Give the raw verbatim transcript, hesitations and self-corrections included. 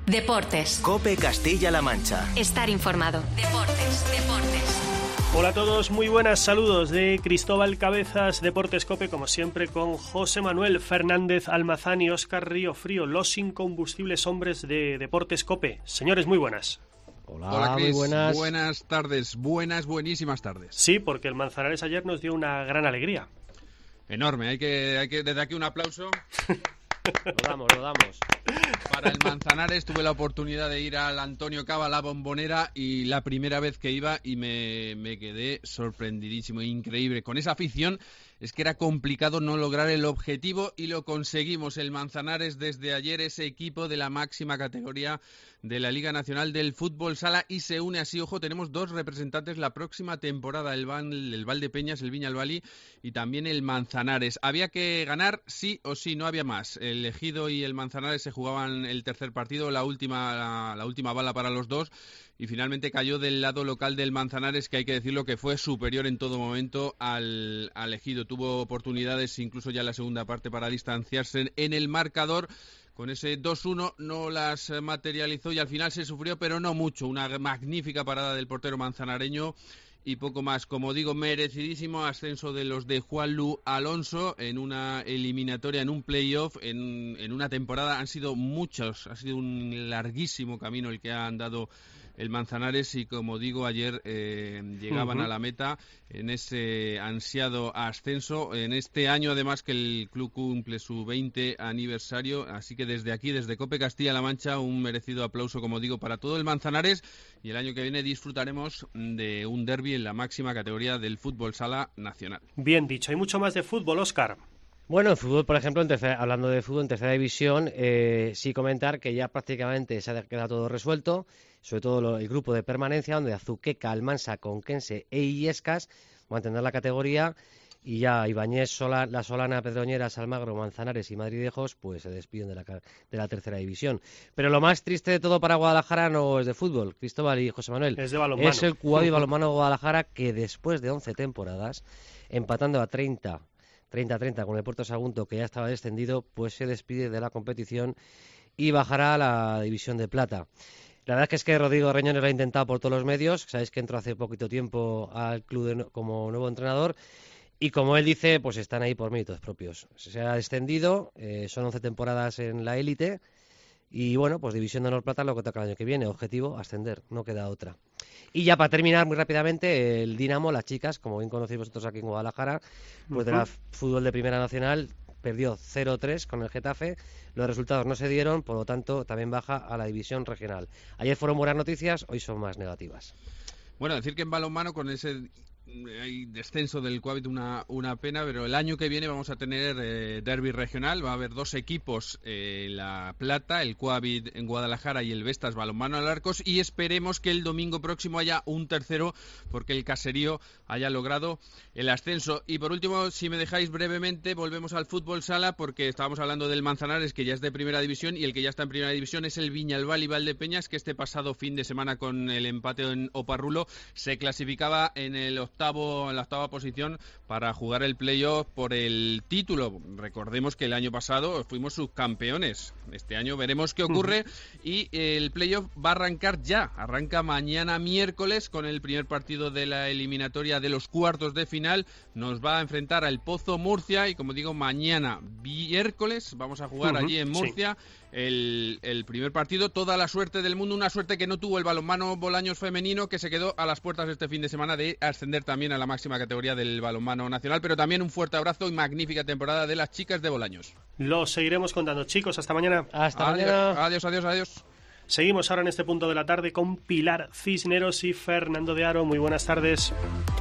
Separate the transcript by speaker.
Speaker 1: Deportes.
Speaker 2: COPE Castilla-La Mancha.
Speaker 1: Estar informado. Deportes, deportes.
Speaker 3: Hola a todos, muy buenas, saludos de Cristóbal Cabezas, Deportes COPE, como siempre, con José Manuel Fernández Almazán y Óscar Riofrío, los incombustibles hombres de Deportes COPE. Señores, muy buenas.
Speaker 4: Hola, Hola Chris.
Speaker 5: muy
Speaker 4: buenas.
Speaker 5: Buenas tardes, buenas, buenísimas tardes.
Speaker 3: Sí, porque el Manzanares ayer nos dio una gran alegría.
Speaker 5: Enorme, hay que, hay que desde aquí un aplauso.
Speaker 4: Lo damos, lo damos.
Speaker 5: Para el Manzanares tuve la oportunidad de ir al Antonio Cava, la Bombonera, y la primera vez que iba y me, me quedé sorprendidísimo, increíble. Con esa afición es que era complicado no lograr el objetivo y lo conseguimos. El Manzanares desde ayer es equipo de la máxima categoría de la Liga Nacional del Fútbol Sala y se une así, ojo, tenemos dos representantes la próxima temporada, el, Van, el Valdepeñas, el Viñalbali y también el Manzanares. Había que ganar sí o sí, no había más. El Ejido y el Manzanares se jugaban el tercer partido, la última, la, la última bala para los dos, y finalmente cayó del lado local del Manzanares, que hay que decirlo que fue superior en todo momento al, al Ejido. Tuvo oportunidades incluso ya en la segunda parte para distanciarse en el marcador. Con ese dos uno no las materializó y al final se sufrió, pero no mucho. Una magnífica parada del portero manzanareño y poco más. Como digo, merecidísimo ascenso de los de Juanlu Alonso en una eliminatoria, en un playoff, en, en una temporada. Han sido muchos, ha sido un larguísimo camino el que ha andado el Manzanares y, como digo, ayer eh, llegaban uh-huh. a la meta en ese ansiado ascenso. En este año, además, que el club cumple su veinte aniversario. Así que desde aquí, desde COPE Castilla-La Mancha, un merecido aplauso, como digo, para todo el Manzanares. Y el año que viene disfrutaremos de un derbi en la máxima categoría del fútbol sala nacional.
Speaker 3: Bien dicho. Hay mucho más de fútbol, Óscar.
Speaker 4: Bueno, en fútbol, por ejemplo, en tercera, hablando de fútbol en tercera división, eh, sí comentar que ya prácticamente se ha quedado todo resuelto, sobre todo lo, el grupo de permanencia, donde Azuqueca, Almansa, Conquense e Illescas mantendrán la categoría, y ya Ibáñez, Sola, La Solana, Pedroñeras, Almagro, Manzanares y Madridejos pues se despiden de la, de la tercera división. Pero lo más triste de todo para Guadalajara no es de fútbol, Cristóbal y José Manuel.
Speaker 3: Es de balonmano.
Speaker 4: Es el Cuavi Balonmano Guadalajara, que después de once temporadas, empatando a treinta a treinta con el Puerto Sagunto, que ya estaba descendido, pues se despide de la competición y bajará a la división de plata. La verdad es que es que Rodrigo Reñones lo ha intentado por todos los medios. Sabéis que entró hace poquito tiempo al club de, como nuevo entrenador, y como él dice, pues están ahí por méritos propios. Se ha descendido, eh, son once temporadas en la élite, y bueno, pues división de honor plata lo que toca el año que viene. Objetivo, ascender, no queda otra. Y ya para terminar muy rápidamente, el Dinamo, las chicas, como bien conocéis vosotros aquí en Guadalajara, pues uh-huh. de la fútbol de Primera Nacional, perdió cero tres con el Getafe. Los resultados no se dieron, por lo tanto también baja a la división regional. Ayer fueron buenas noticias, hoy son más negativas.
Speaker 5: Bueno, decir que en balonmano con ese hay descenso del Cuavit, una, una pena, pero el año que viene vamos a tener eh, derbi regional. Va a haber dos equipos, eh, La Plata, el Cuavit en Guadalajara y el Vestas Balonmano Alarcos, y esperemos que el domingo próximo haya un tercero, porque el Caserío haya logrado el ascenso. Y por último, si me dejáis brevemente, volvemos al fútbol sala, porque estábamos hablando del Manzanares, que ya es de primera división, y el que ya está en primera división es el Viñalbali Valdepeñas, que este pasado fin de semana, con el empate en Oparrulo, se clasificaba en el octavo en la octava posición para jugar el playoff por el título. Recordemos que el año pasado fuimos subcampeones. Este año veremos qué ocurre y el playoff va a arrancar ya. Arranca mañana miércoles con el primer partido de la eliminatoria de los cuartos de final. Nos va a enfrentar al Pozo Murcia y, como digo, mañana miércoles vamos a jugar uh-huh, allí en Murcia. Sí. El, el primer partido. Toda la suerte del mundo, una suerte que no tuvo el balonmano Bolaños femenino, que se quedó a las puertas este fin de semana de ascender también a la máxima categoría del balonmano nacional. Pero también un fuerte abrazo y magnífica temporada de las chicas de Bolaños.
Speaker 3: Lo seguiremos contando, chicos, hasta mañana.
Speaker 4: Hasta
Speaker 5: adiós,
Speaker 4: mañana.
Speaker 5: Adiós, adiós, adiós.
Speaker 3: Seguimos ahora en este punto de la tarde con Pilar Cisneros y Fernando de Aro. Muy buenas tardes.